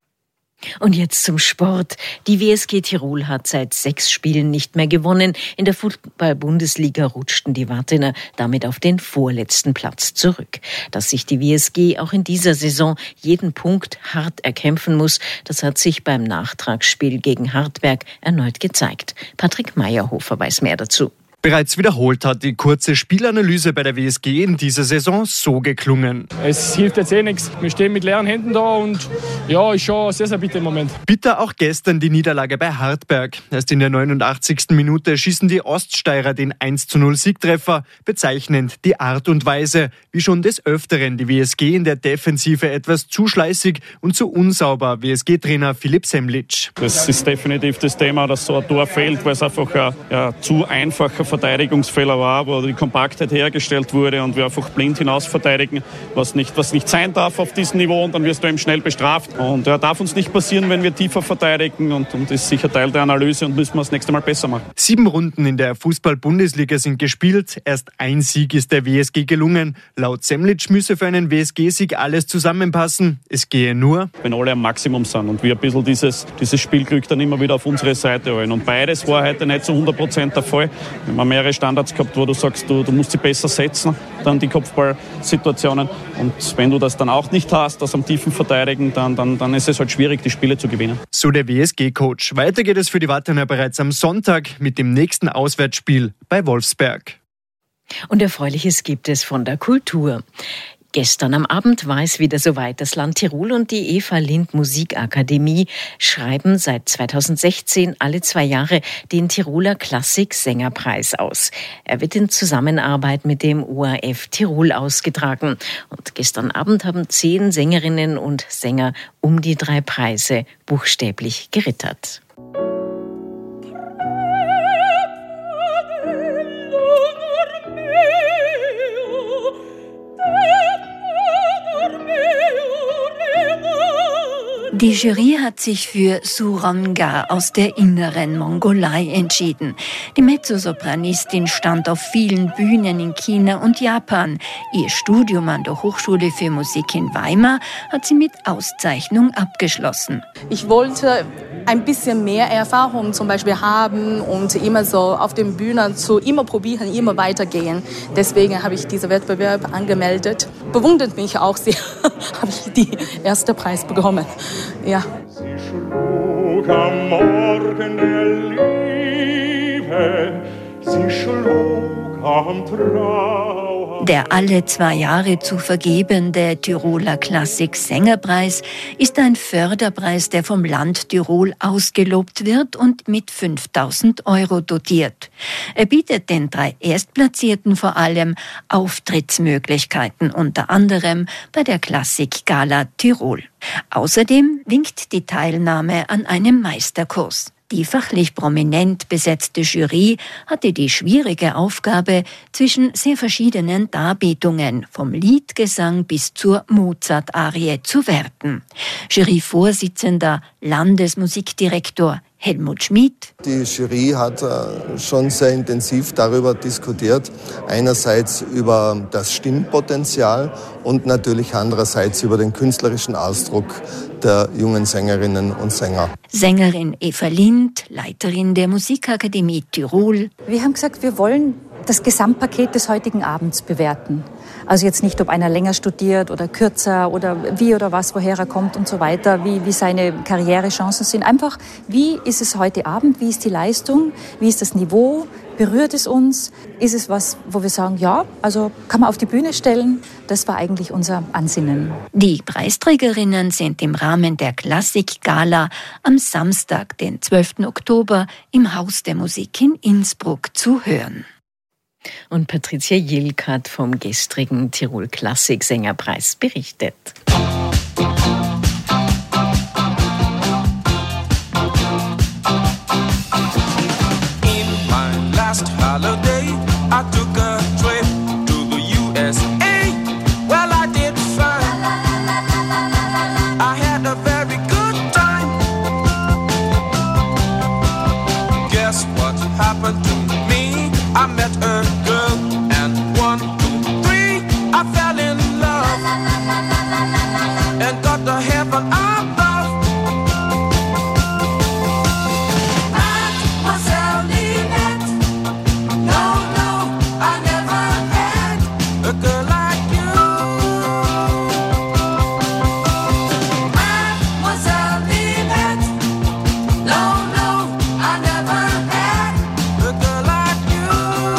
Und jetzt zum Sport. Die W S G Tirol hat seit sechs Spielen nicht mehr gewonnen. In der Fußball-Bundesliga rutschten die Wartener damit auf den vorletzten Platz zurück. Dass sich die W S G auch in dieser Saison jeden Punkt hart erkämpfen muss, das hat sich beim Nachtragsspiel gegen Hartberg erneut gezeigt. Patrick Meyerhofer weiß mehr dazu. Bereits wiederholt hat die kurze Spielanalyse bei der W S G in dieser Saison so geklungen. Es hilft jetzt eh nichts. Wir stehen mit leeren Händen da und ja, ist schon sehr, sehr bitter im Moment. Bitter auch gestern die Niederlage bei Hartberg. Erst in der neunundachtzigsten Minute schießen die Oststeirer den eins zu null Siegtreffer. Bezeichnend die Art und Weise, wie schon des Öfteren die W S G in der Defensive etwas zu schleißig und zu unsauber. W S G-Trainer Philipp Semlitsch. Das ist definitiv das Thema, dass so ein Tor fehlt, weil es einfach ein ja, zu einfacher Verteidigungsfehler war, wo die Kompaktheit hergestellt wurde und wir einfach blind hinaus verteidigen, was nicht, was nicht sein darf auf diesem Niveau, und dann wirst du eben schnell bestraft. Und ja, darf uns nicht passieren, wenn wir tiefer verteidigen, und, und das ist sicher Teil der Analyse und müssen wir das nächste Mal besser machen. Sieben Runden in der Fußball-Bundesliga sind gespielt. Erst ein Sieg ist der W S G gelungen. Laut Semlitsch müsse für einen W S G-Sieg alles zusammenpassen. Es gehe nur, wenn alle am Maximum sind und wir ein bisschen dieses, dieses Spielglück dann immer wieder auf unsere Seite holen. Und beides war heute nicht zu hundert Prozent der Fall. Wir haben mehrere Standards gehabt, wo du sagst, du, du musst sie besser setzen, dann die Kopfballsituationen. Und wenn du das dann auch nicht hast, das am tiefen Verteidigen, dann, dann, dann ist es halt schwierig, die Spiele zu gewinnen. So der W S G-Coach. Weiter geht es für die Wartener bereits am Sonntag mit dem nächsten Auswärtsspiel bei Wolfsberg. Und Erfreuliches gibt es von der Kultur. Gestern am Abend war es wieder soweit. Das Land Tirol und die Eva Lind Musikakademie schreiben seit zweitausendsechzehn alle zwei Jahre den Tiroler Klassik-Sängerpreis aus. Er wird in Zusammenarbeit mit dem O R F Tirol ausgetragen. Und gestern Abend haben zehn Sängerinnen und Sänger um die drei Preise buchstäblich gerittert. Die Jury hat sich für Suronga aus der inneren Mongolei entschieden. Die Mezzosopranistin stand auf vielen Bühnen in China und Japan. Ihr Studium an der Hochschule für Musik in Weimar hat sie mit Auszeichnung abgeschlossen. Ich wollte ein bisschen mehr Erfahrung zum Beispiel haben und immer so auf den Bühnen zu immer probieren, immer weitergehen. Deswegen habe ich diesen Wettbewerb angemeldet. Bewundert mich auch sehr, habe ich den ersten Preis bekommen. Ja. Sie schlug am Morgen der Liebe, sie schlug am Trauer. Der alle zwei Jahre zu vergebende Tiroler Klassik-Sängerpreis ist ein Förderpreis, der vom Land Tirol ausgelobt wird und mit fünftausend Euro dotiert. Er bietet den drei Erstplatzierten vor allem Auftrittsmöglichkeiten, unter anderem bei der Klassik-Gala Tirol. Außerdem winkt die Teilnahme an einem Meisterkurs. Die fachlich prominent besetzte Jury hatte die schwierige Aufgabe, zwischen sehr verschiedenen Darbietungen, vom Liedgesang bis zur Mozart-Arie, zu werten. Juryvorsitzender, Landesmusikdirektor Helmut Schmid. Die Jury hat äh, schon sehr intensiv darüber diskutiert, einerseits über das Stimmpotenzial und natürlich andererseits über den künstlerischen Ausdruck der jungen Sängerinnen und Sänger. Sängerin Eva Lind, Leiterin der Musikakademie Tirol. Wir haben gesagt, wir wollen das Gesamtpaket des heutigen Abends bewerten. Also jetzt nicht, ob einer länger studiert oder kürzer oder wie oder was, woher er kommt und so weiter, wie, wie seine Karrierechancen sind. Einfach, wie ist es heute Abend, wie ist die Leistung, wie ist das Niveau, berührt es uns, ist es was, wo wir sagen, ja, also kann man auf die Bühne stellen. Das war eigentlich unser Ansinnen. Die Preisträgerinnen sind im Rahmen der Klassik-Gala am Samstag, den zwölften Oktober, im Haus der Musik in Innsbruck zu hören. Und Patricia Jilk hat vom gestrigen Tirol Klassik Sängerpreis berichtet. In my last holiday, I took a trip to the U S A. Well, I did fine. I had a very good time. Guess what happened to me? I met a girl and one, two, three, I fell in love and got to heaven above. Mademoiselle Ninette, no, no, I never had a girl like you. Mademoiselle Ninette, no, no, I never had a girl like you.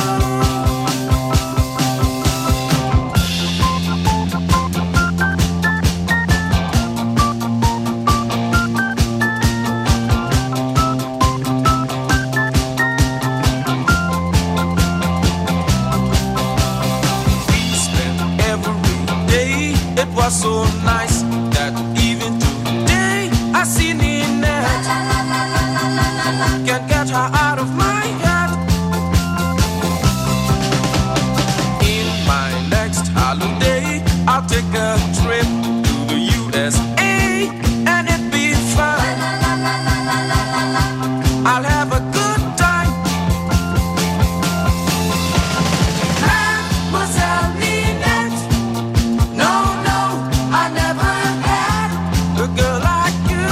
It was so nice that even today I see Ninette. Can't get her out of my head. In my next holiday, I'll take a trip to the U S A and it'll be fun. I'll have a good time. Mademoiselle Ninette, no, no, I never had a girl like you.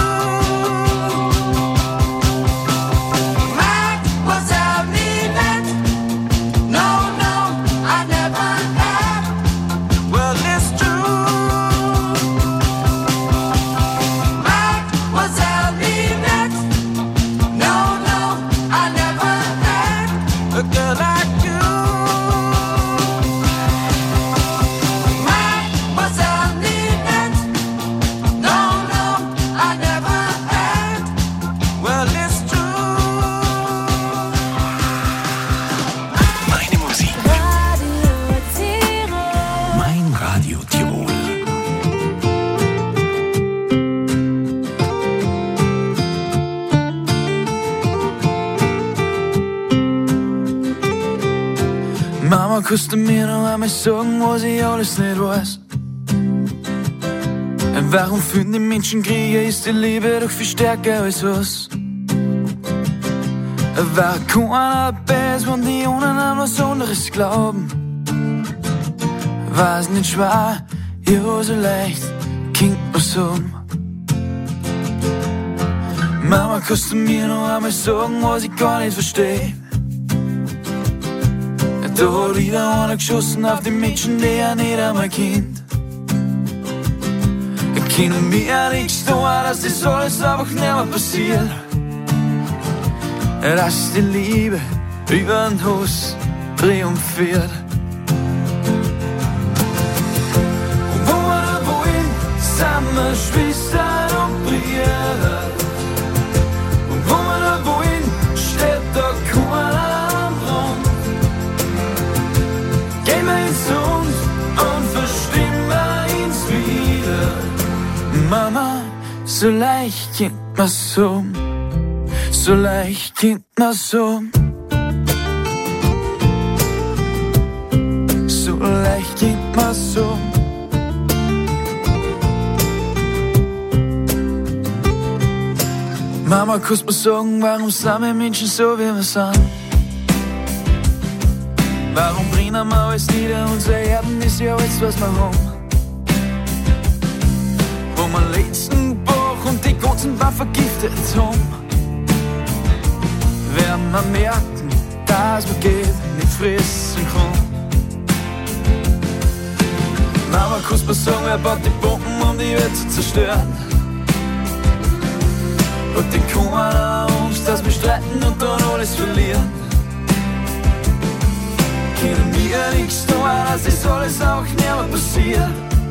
Mademoiselle Ninette, no, no, I never had. Well, it's true. Mademoiselle Ninette, no, no, I never had a girl like you. Mademoiselle Ninette, no, no, I never had. Well, it's true. Meine Musik. Mein Radio Tirol. Mama, kannst du mir noch einmal sagen, was ich alles nicht weiß? Und warum führen die Menschen Kriege? Ist die Liebe doch viel stärker als was? War keiner dabei, wenn die Jungen an was anderes glauben? War's nicht schwer, ja so leicht, Kind was sagen. Mama, kannst du mir noch einmal sagen, was ich gar nicht versteh? Da hat wieder einer geschossen auf die Menschen, die er nicht einmal kennt. Können mir nichts tun, dass das alles einfach nicht mehr passiert. Dass die Liebe über den Hass triumphiert. Und wo wir da wollen, sind wir Schwestern und Brüder. Und wo wir da wollen, steht da keiner am Rand. Gehen wir ins Land und verstimmen wir uns wieder. Mama, so leicht geht man's so. So leicht geht man's so. So leicht geht man's so. Mama, kannst du mir sagen, warum sind wir Menschen so, wie wir sind? Warum brennen wir alles nieder? Unser Erden ist ja alles, was wir haben. Wo wir letzten Bach und die ganzen Waffen vergiftet haben, werden wir merken, dass wir geht. nicht fressen kann. Aber kannst mir sagen, wer baut die Bomben, um die Welt zu zerstören? Und die kommen auch Angst, dass wir streiten und dann alles verlieren. Können mir nichts tun, dass das alles auch nicht mehr passiert.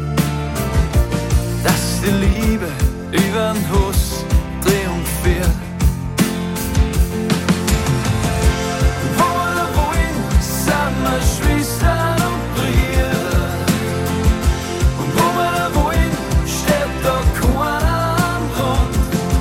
Dass die Liebe über den Hass triumphiert. Wo oder wohin sind wir Schwestern und Brüder? Und wo oder wohin steht da keiner am Rand?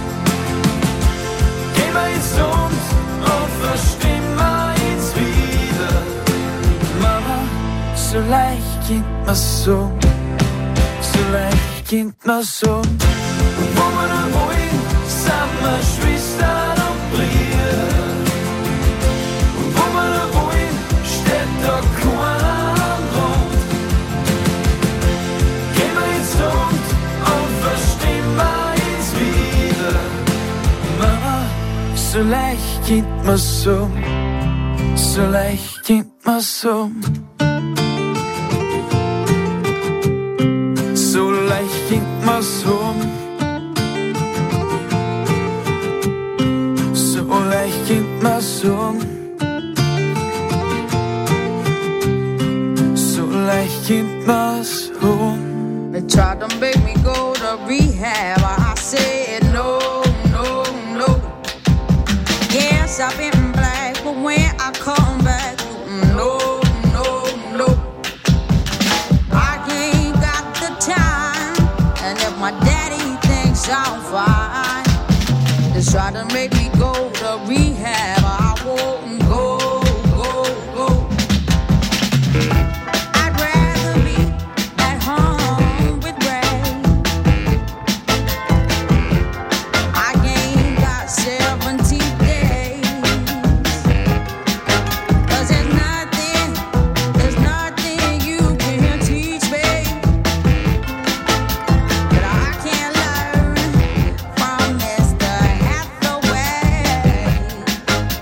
Gehen wir ins Land und verstehen wir uns wieder. Mama, so leicht geht man so, so leicht geht man so. Und wo oder wohin sind wir Schwestern und Brüder? Und wo oder wohin steht da keiner am Rand? Gehen wir ins Land und verstehen wir uns wieder. Mama, so leicht geht man so, so leicht geht man so. So leicht geht man so. So leicht geht man so. So leicht geht man so. They tried to make me go to rehab. I said no, no, no. Yes, I've been black, but when I come back, no, no, no. I ain't got the time, and if my daddy thinks I'm fine, they try to make me go to rehab. I won't go, go, go. I'd rather be at home with Ray. I ain't got seventy days, 'cause there's nothing, there's nothing you can teach me that I can't learn from Mister Hathaway.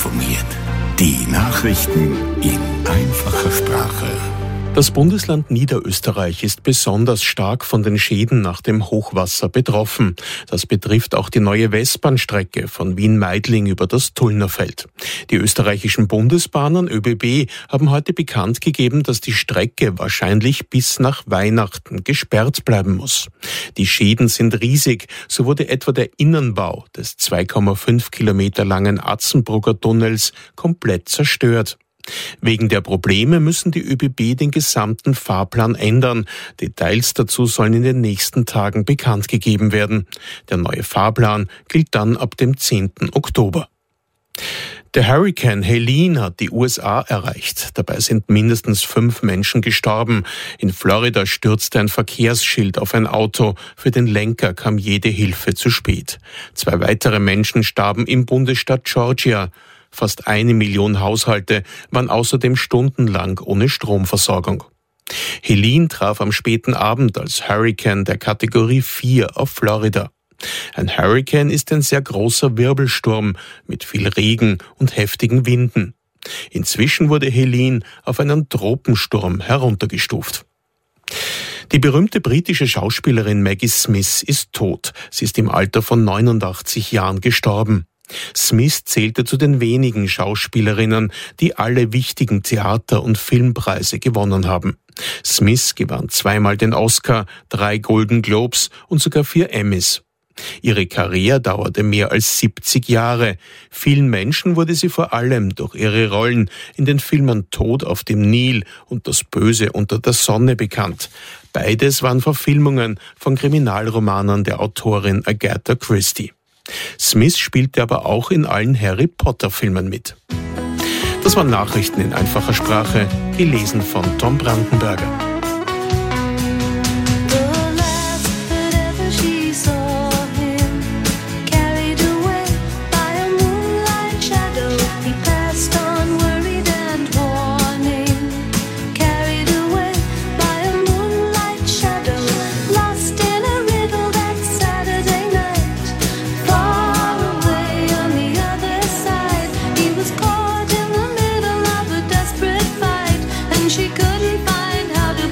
informiert. Die Nachrichten in einfacher Sprache. Das Bundesland Niederösterreich ist besonders stark von den Schäden nach dem Hochwasser betroffen. Das betrifft auch die neue Westbahnstrecke von Wien-Meidling über das Tullnerfeld. Die österreichischen Bundesbahnen ÖBB haben heute bekannt gegeben, dass die Strecke wahrscheinlich bis nach Weihnachten gesperrt bleiben muss. Die Schäden sind riesig. So wurde etwa der Innenbau des zwei Komma fünf Kilometer langen Atzenbrugger Tunnels komplett zerstört. Wegen der Probleme müssen die ÖBB den gesamten Fahrplan ändern. Details dazu sollen in den nächsten Tagen bekannt gegeben werden. Der neue Fahrplan gilt dann ab dem zehnten Oktober. Der Hurrikan Helene hat die U S A erreicht. Dabei sind mindestens fünf Menschen gestorben. In Florida stürzte ein Verkehrsschild auf ein Auto. Für den Lenker kam jede Hilfe zu spät. Zwei weitere Menschen starben im Bundesstaat Georgia. Fast eine Million Haushalte waren außerdem stundenlang ohne Stromversorgung. Helene traf am späten Abend als Hurrikan der Kategorie vier auf Florida. Ein Hurrikan ist ein sehr großer Wirbelsturm mit viel Regen und heftigen Winden. Inzwischen wurde Helene auf einen Tropensturm heruntergestuft. Die berühmte britische Schauspielerin Maggie Smith ist tot. Sie ist im Alter von neunundachtzig Jahren gestorben. Smith zählte zu den wenigen Schauspielerinnen, die alle wichtigen Theater- und Filmpreise gewonnen haben. Smith gewann zweimal den Oscar, drei Golden Globes und sogar vier Emmys. Ihre Karriere dauerte mehr als siebzig Jahre. Vielen Menschen wurde sie vor allem durch ihre Rollen in den Filmen Tod auf dem Nil und Das Böse unter der Sonne bekannt. Beides waren Verfilmungen von Kriminalromanen der Autorin Agatha Christie. Smith spielte aber auch in allen Harry Potter-Filmen mit. Das waren Nachrichten in einfacher Sprache, gelesen von Tom Brandenberger. She couldn't find how to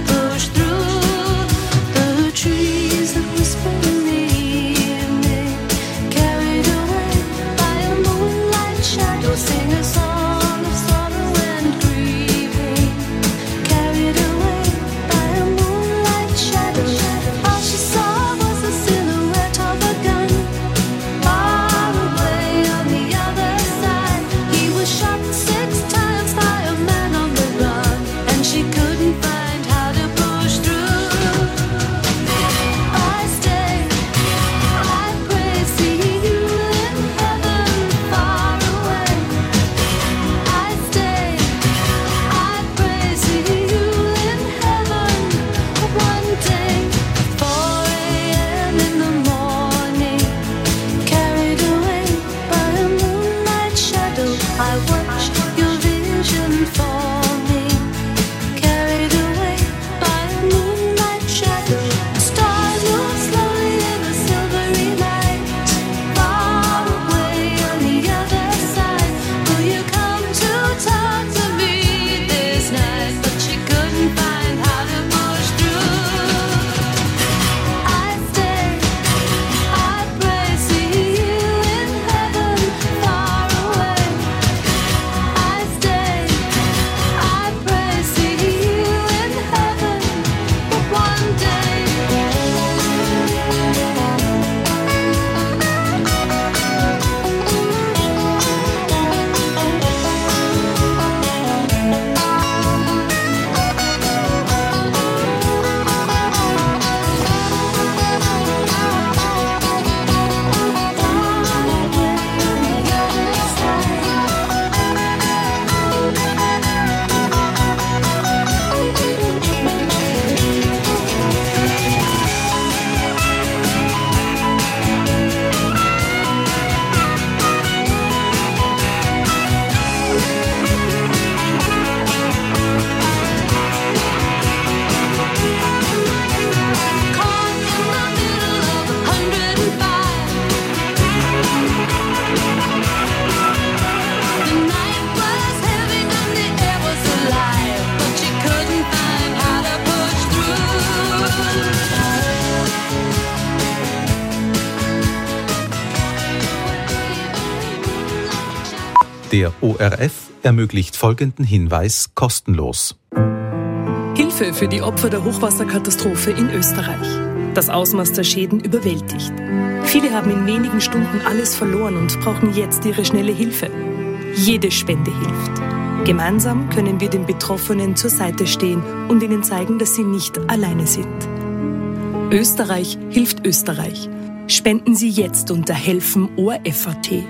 Der O R F ermöglicht folgenden Hinweis kostenlos. Hilfe für die Opfer der Hochwasserkatastrophe in Österreich. Das Ausmaß der Schäden überwältigt. Viele haben in wenigen Stunden alles verloren und brauchen jetzt ihre schnelle Hilfe. Jede Spende hilft. Gemeinsam können wir den Betroffenen zur Seite stehen und ihnen zeigen, dass sie nicht alleine sind. Österreich hilft Österreich. Spenden Sie jetzt unter helfen O R F Punkt A T.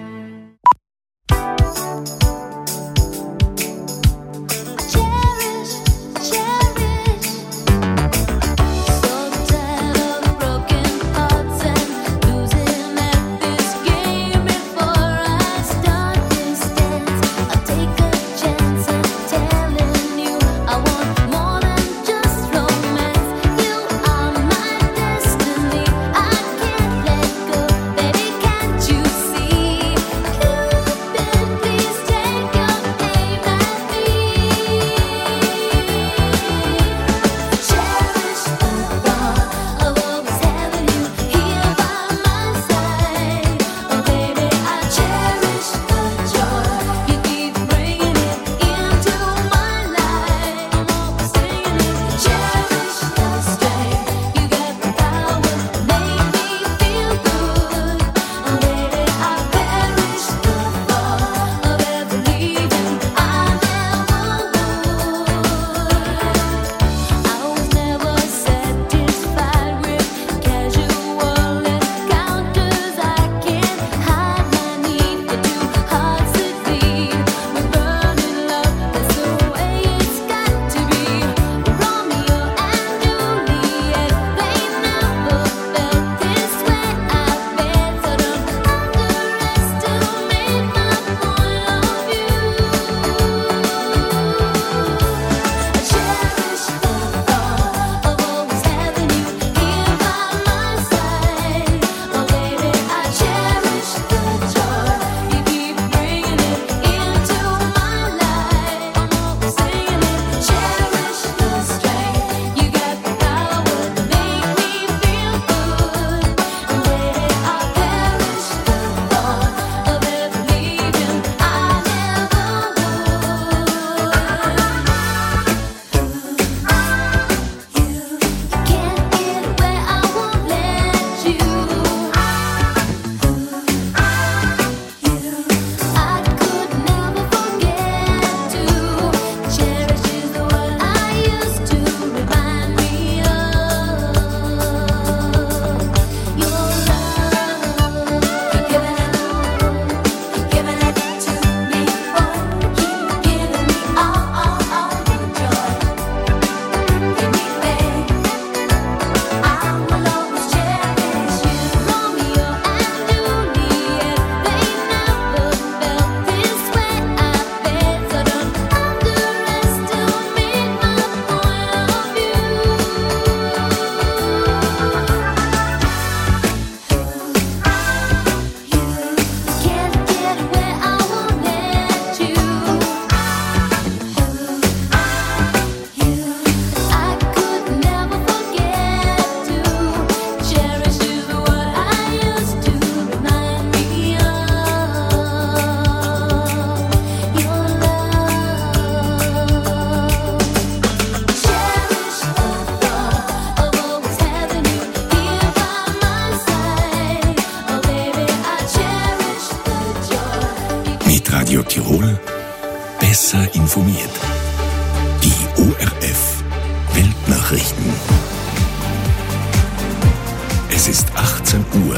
Radio Tirol besser informiert. Die O R F Weltnachrichten. Es ist achtzehn Uhr.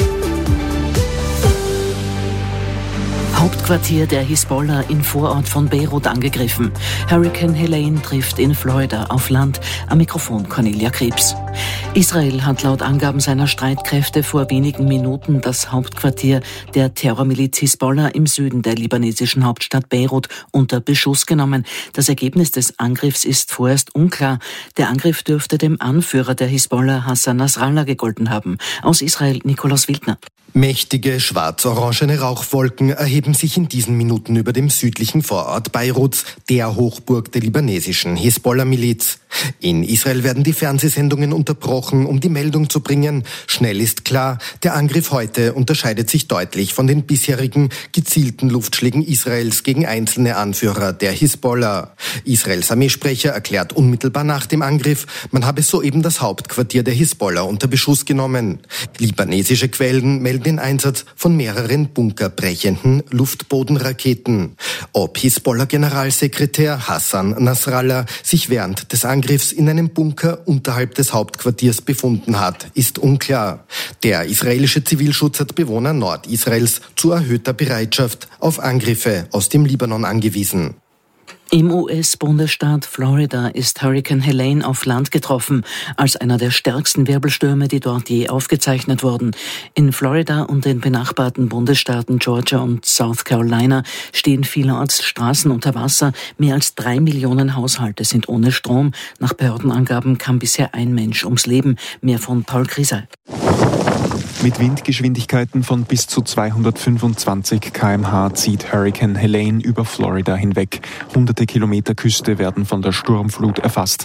Hauptquartier der Hisbollah im Vorort von Beirut angegriffen. Hurricane Helene trifft in Florida auf Land. Am Mikrofon Cornelia Krebs. Israel hat laut Angaben seiner Streitkräfte vor wenigen Minuten das Hauptquartier der Terrormiliz Hisbollah im Süden der libanesischen Hauptstadt Beirut unter Beschuss genommen. Das Ergebnis des Angriffs ist vorerst unklar. Der Angriff dürfte dem Anführer der Hisbollah Hassan Nasrallah gegolten haben. Aus Israel Nikolaus Wildner. Mächtige schwarz-orangene Rauchwolken erheben sich in diesen Minuten über dem südlichen Vorort Beiruts, der Hochburg der libanesischen Hisbollah-Miliz. In Israel werden die Fernsehsendungen unterbrochen, um die Meldung zu bringen. Schnell ist klar, der Angriff heute unterscheidet sich deutlich von den bisherigen gezielten Luftschlägen Israels gegen einzelne Anführer der Hisbollah. Israels Armeesprecher erklärt unmittelbar nach dem Angriff, man habe soeben das Hauptquartier der Hisbollah unter Beschuss genommen. Libanesische Quellen melden den Einsatz von mehreren bunkerbrechenden Luftbodenraketen. Ob Hisbollah-Generalsekretär Hassan Nasrallah sich während des Angriffs in einem Bunker unterhalb des Hauptquartiers befunden hat, ist unklar. Der israelische Zivilschutz hat Bewohner Nordisraels zu erhöhter Bereitschaft auf Angriffe aus dem Libanon angewiesen. Im U S-Bundesstaat Florida ist Hurrikan Helene auf Land getroffen, als einer der stärksten Wirbelstürme, die dort je aufgezeichnet wurden. In Florida und den benachbarten Bundesstaaten Georgia und South Carolina stehen vielerorts Straßen unter Wasser. Mehr als drei Millionen Haushalte sind ohne Strom. Nach Behördenangaben kam bisher ein Mensch ums Leben. Mehr von Paul Kriesel. Mit Windgeschwindigkeiten von bis zu zweihundertfünfundzwanzig Kilometer pro Stunde zieht Hurrikan Helene über Florida hinweg. Hunderte Kilometer Küste werden von der Sturmflut erfasst.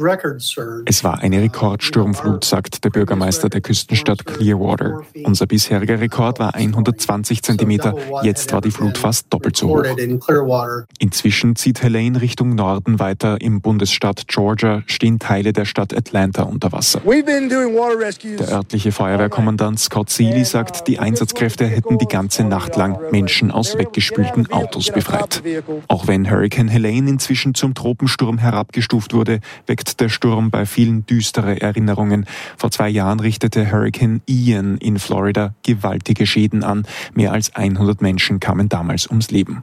Es war eine Rekordsturmflut, sagt der Bürgermeister der Küstenstadt Clearwater. Unser bisheriger Rekord war hundertzwanzig Zentimeter, jetzt war die Flut fast doppelt so hoch. Inzwischen zieht Helene Richtung Norden weiter. Im Bundesstaat Georgia stehen Teile der Stadt Atlanta unter Wasser. Der örtliche Feuerwehrkommandant Scott Seeley sagt, die Einsatzkräfte hätten die ganze Nacht lang Menschen aus weggespülten Autos befreit. Auch wenn Hurrikan Helene inzwischen zum Tropensturm herabgestuft wurde, weckt der Sturm bei vielen düstere Erinnerungen. Vor zwei Jahren richtete Hurrikan Ian in Florida gewaltige Schäden an. Mehr als hundert Menschen kamen damals ums Leben.